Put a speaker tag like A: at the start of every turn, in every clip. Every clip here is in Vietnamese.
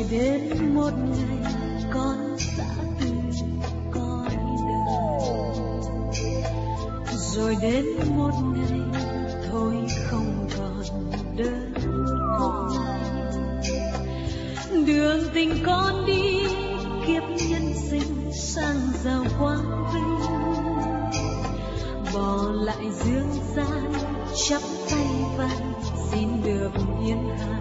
A: đến một ngày con đã từ cõi đời, rồi đến một ngày thôi không còn đơn côi. Đường tình con đi kiếp nhân sinh sang giàu quang vinh, bỏ lại dương gian chắp tay vai xin được yên hàng.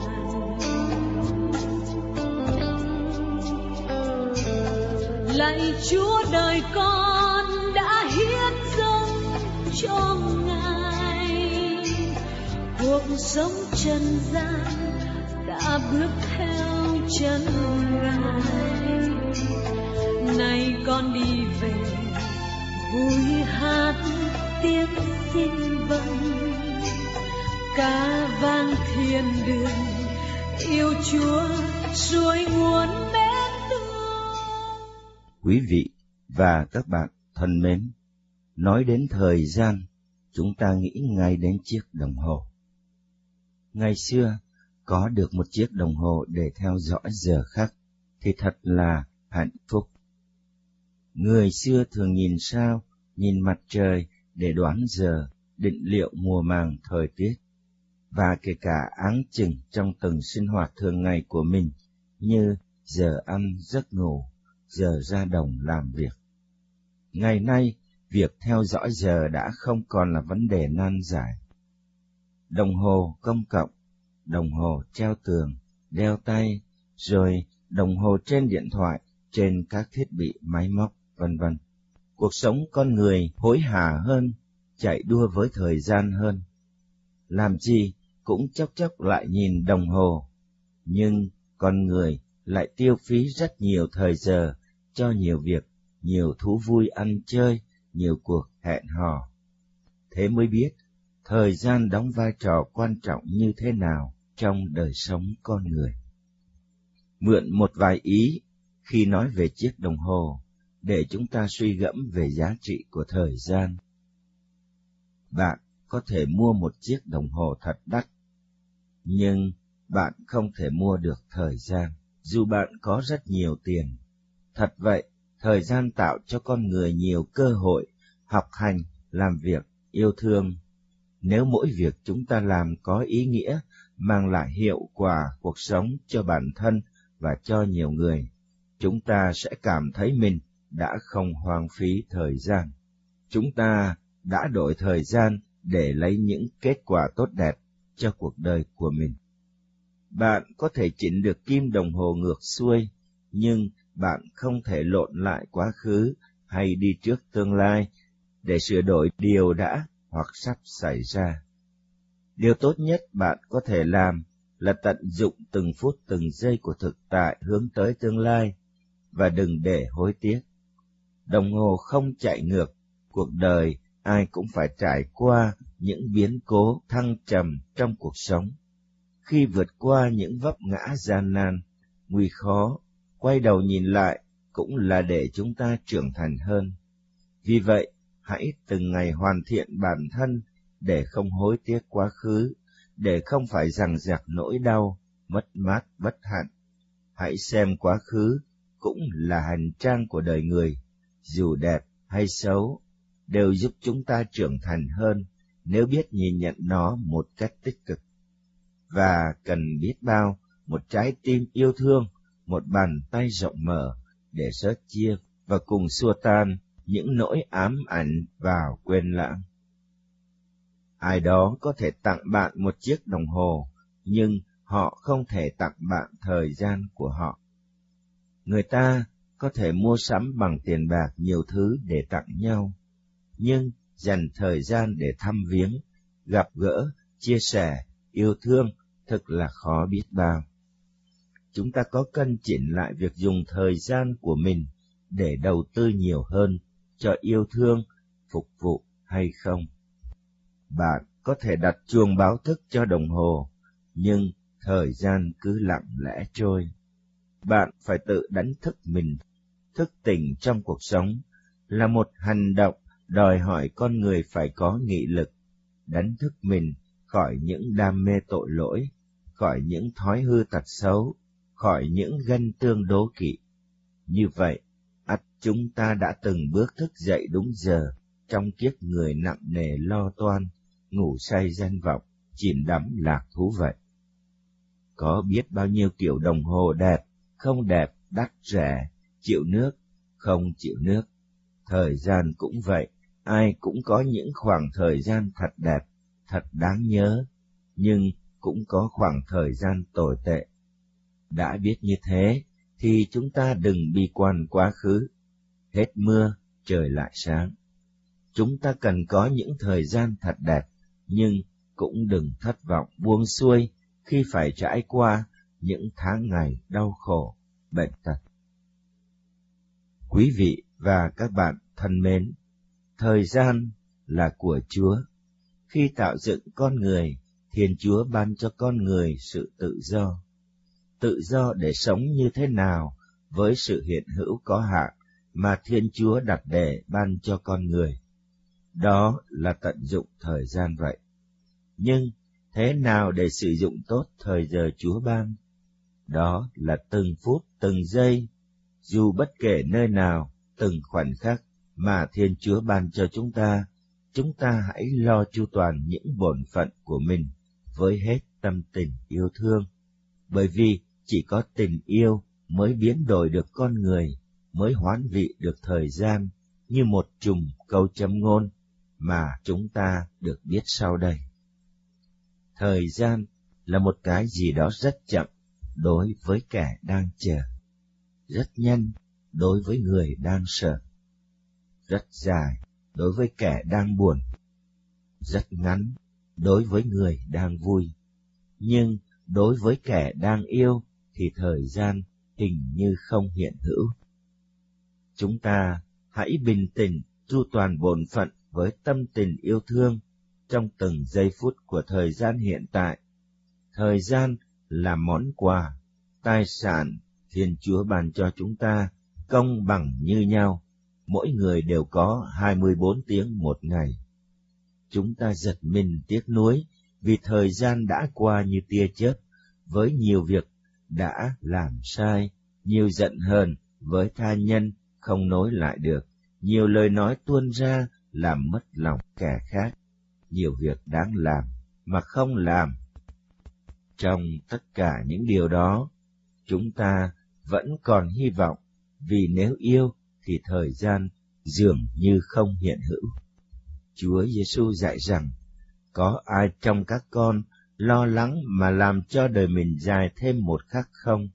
A: Lạy Chúa đời con đã hiến dâng cho Ngài, cuộc sống trần gian đã bước theo chân Ngài. Nay con đi về vui hát tiếng xin vâng, ca vang thiên đường yêu Chúa suối nguồn mến thương.
B: Quý vị và các bạn thân mến, nói đến thời gian, chúng ta nghĩ ngay đến chiếc đồng hồ. Ngày xưa, có được một chiếc đồng hồ để theo dõi giờ khắc thì thật là hạnh phúc. Người xưa thường nhìn sao, nhìn mặt trời để đoán giờ, định liệu mùa màng thời tiết, và kể cả áng chừng trong từng sinh hoạt thường ngày của mình như giờ ăn giấc ngủ, giờ ra đồng làm việc. Ngày nay, việc theo dõi giờ đã không còn là vấn đề nan giải. Đồng hồ công cộng, đồng hồ treo tường, đeo tay, rồi đồng hồ trên điện thoại, trên các thiết bị máy móc, vân vân. Cuộc sống con người hối hả hơn, chạy đua với thời gian hơn. Làm gì cũng chốc chốc lại nhìn đồng hồ, nhưng con người lại tiêu phí rất nhiều thời giờ cho nhiều việc, nhiều thú vui ăn chơi, nhiều cuộc hẹn hò. Thế mới biết thời gian đóng vai trò quan trọng như thế nào trong đời sống con người. Mượn một vài ý khi nói về chiếc đồng hồ để chúng ta suy gẫm về giá trị của thời gian. Bạn có thể mua một chiếc đồng hồ thật đắt, nhưng bạn không thể mua được thời gian, dù bạn có rất nhiều tiền. Thật vậy, thời gian tạo cho con người nhiều cơ hội học hành, làm việc, yêu thương. Nếu mỗi việc chúng ta làm có ý nghĩa, mang lại hiệu quả cuộc sống cho bản thân và cho nhiều người, chúng ta sẽ cảm thấy mình đã không hoang phí thời gian. Chúng ta đã đổi thời gian để lấy những kết quả tốt đẹp cho cuộc đời của mình. Bạn có thể chỉnh được kim đồng hồ ngược xuôi, nhưng bạn không thể lộn lại quá khứ hay đi trước tương lai để sửa đổi điều đã hoặc sắp xảy ra. Điều tốt nhất bạn có thể làm là tận dụng từng phút từng giây của thực tại hướng tới tương lai, và đừng để hối tiếc. Đồng hồ không chạy ngược, cuộc đời ai cũng phải trải qua những biến cố thăng trầm trong cuộc sống. Khi vượt qua những vấp ngã gian nan, nguy khó, quay đầu nhìn lại cũng là để chúng ta trưởng thành hơn. Vì vậy, hãy từng ngày hoàn thiện bản thân để không hối tiếc quá khứ, để không phải dằng dặc nỗi đau, mất mát bất hạnh. Hãy xem quá khứ cũng là hành trang của đời người, dù đẹp hay xấu, đều giúp chúng ta trưởng thành hơn nếu biết nhìn nhận nó một cách tích cực. Và cần biết bao một trái tim yêu thương, một bàn tay rộng mở để sớt chia và cùng xua tan những nỗi ám ảnh vào quên lãng. Ai đó có thể tặng bạn một chiếc đồng hồ, nhưng họ không thể tặng bạn thời gian của họ. Người ta có thể mua sắm bằng tiền bạc nhiều thứ để tặng nhau, nhưng dành thời gian để thăm viếng, gặp gỡ, chia sẻ, yêu thương thực là khó biết bao. Chúng ta có cân chỉnh lại việc dùng thời gian của mình để đầu tư nhiều hơn cho yêu thương, phục vụ hay không? Bạn có thể đặt chuông báo thức cho đồng hồ, nhưng thời gian cứ lặng lẽ trôi. Bạn phải tự đánh thức mình. Thức tỉnh trong cuộc sống là một hành động đòi hỏi con người phải có nghị lực, đánh thức mình khỏi những đam mê tội lỗi, khỏi những thói hư tật xấu, khỏi những ganh tương đố kỵ. Như vậy, ắt chúng ta đã từng bước thức dậy đúng giờ, trong kiếp người nặng nề lo toan, ngủ say danh vọng, chìm đắm lạc thú vậy. Có biết bao nhiêu kiểu đồng hồ đẹp, không đẹp, đắt rẻ, chịu nước, không chịu nước. Thời gian cũng vậy, ai cũng có những khoảng thời gian thật đẹp, thật đáng nhớ, nhưng cũng có khoảng thời gian tồi tệ. Đã biết như thế, thì chúng ta đừng bi quan quá khứ. Hết mưa, trời lại sáng. Chúng ta cần có những thời gian thật đẹp, nhưng cũng đừng thất vọng buông xuôi khi phải trải qua những tháng ngày đau khổ, bệnh tật. Quý vị và các bạn thân mến, thời gian là của Chúa. Khi tạo dựng con người, Thiên Chúa ban cho con người sự tự do để sống như thế nào với sự hiện hữu có hạn mà Thiên Chúa đặt để ban cho con người. Đó là tận dụng thời gian vậy. Nhưng thế nào để sử dụng tốt thời giờ Chúa ban? Đó là từng phút, từng giây, dù bất kể nơi nào, từng khoảnh khắc mà Thiên Chúa ban cho chúng ta hãy lo chu toàn những bổn phận của mình với hết tâm tình yêu thương. Bởi vì chỉ có tình yêu mới biến đổi được con người, mới hoán vị được thời gian, như một chùm câu châm ngôn mà chúng ta được biết sau đây. Thời gian là một cái gì đó rất chậm đối với kẻ đang chờ, rất nhanh đối với người đang sợ, rất dài đối với kẻ đang buồn, rất ngắn đối với người đang vui. Nhưng đối với kẻ đang yêu thì thời gian hình như không hiện hữu. Chúng ta hãy bình tĩnh chu toàn bổn phận với tâm tình yêu thương trong từng giây phút của thời gian hiện tại. Thời gian là món quà, tài sản Thiên Chúa ban cho chúng ta, công bằng như nhau, mỗi người đều có 24 tiếng một ngày. Chúng ta giật mình tiếc nuối vì thời gian đã qua như tia chớp, với nhiều việc đã làm sai, nhiều giận hờn với tha nhân không nối lại được, nhiều lời nói tuôn ra làm mất lòng kẻ khác, nhiều việc đáng làm mà không làm. Trong tất cả những điều đó, chúng ta vẫn còn hy vọng, vì nếu yêu thì thời gian dường như không hiện hữu. Chúa Giêsu dạy rằng, có ai trong các con lo lắng mà làm cho đời mình dài thêm một khắc không?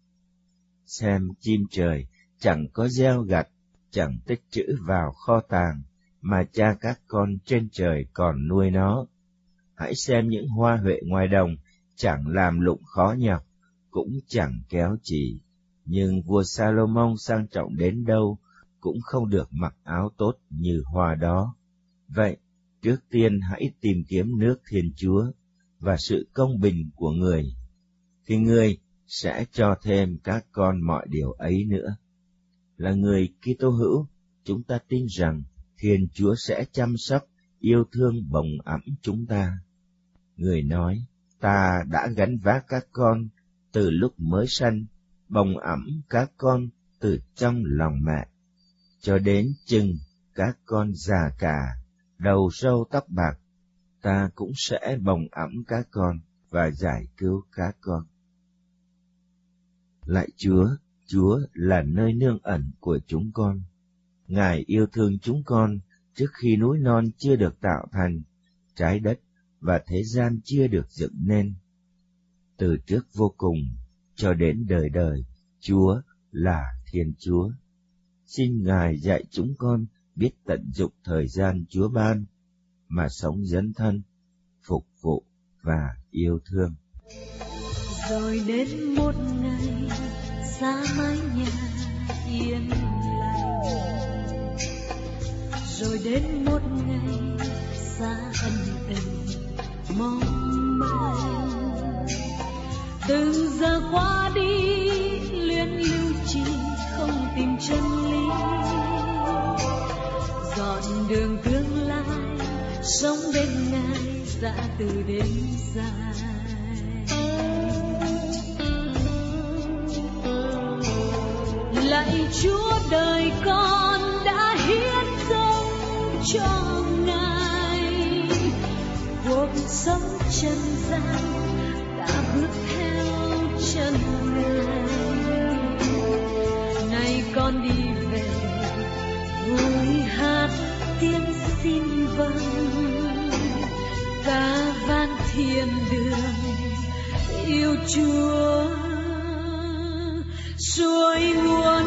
B: Xem chim trời chẳng có gieo gặt, chẳng tích trữ vào kho tàng, mà Cha các con trên trời còn nuôi nó. Hãy xem những hoa huệ ngoài đồng, chẳng làm lụng khó nhọc, cũng chẳng kéo chỉ. Nhưng vua Salomon sang trọng đến đâu, cũng không được mặc áo tốt như hoa đó. Vậy, trước tiên hãy tìm kiếm nước Thiên Chúa và sự công bình của người, thì người sẽ cho thêm các con mọi điều ấy nữa. Là người Kitô hữu, chúng ta tin rằng Thiên Chúa sẽ chăm sóc, yêu thương bồng ẵm chúng ta. Người nói, ta đã gánh vác các con từ lúc mới sanh, bồng ẵm các con từ trong lòng mẹ, cho đến chừng các con già cả, đầu râu tóc bạc, ta cũng sẽ bồng ẵm các con và giải cứu các con. Lạy Chúa, Chúa là nơi nương ẩn của chúng con. Ngài yêu thương chúng con trước khi núi non chưa được tạo thành, trái đất và thế gian chưa được dựng nên. Từ trước vô cùng cho đến đời đời, Chúa là Thiên Chúa. Xin Ngài dạy chúng con biết tận dụng thời gian Chúa ban, mà sống dấn thân, phục vụ và yêu thương.
A: Rồi đến một ngày xa mái nhà yên lặng, rồi đến một ngày xa ân tình mong manh. Từng giờ qua đi luyến lưu trì không tìm chân lý, dọn đường tương lai sống bên Ngài dã từ đến dài. lạy Chúa đời con đã hiến dâng cho Ngài. Cuộc sống trần gian đã bước theo chân Ngài. Này con đi về vui hát tiếng xin vâng, ca vang thiên đường yêu Chúa. Suối nguồn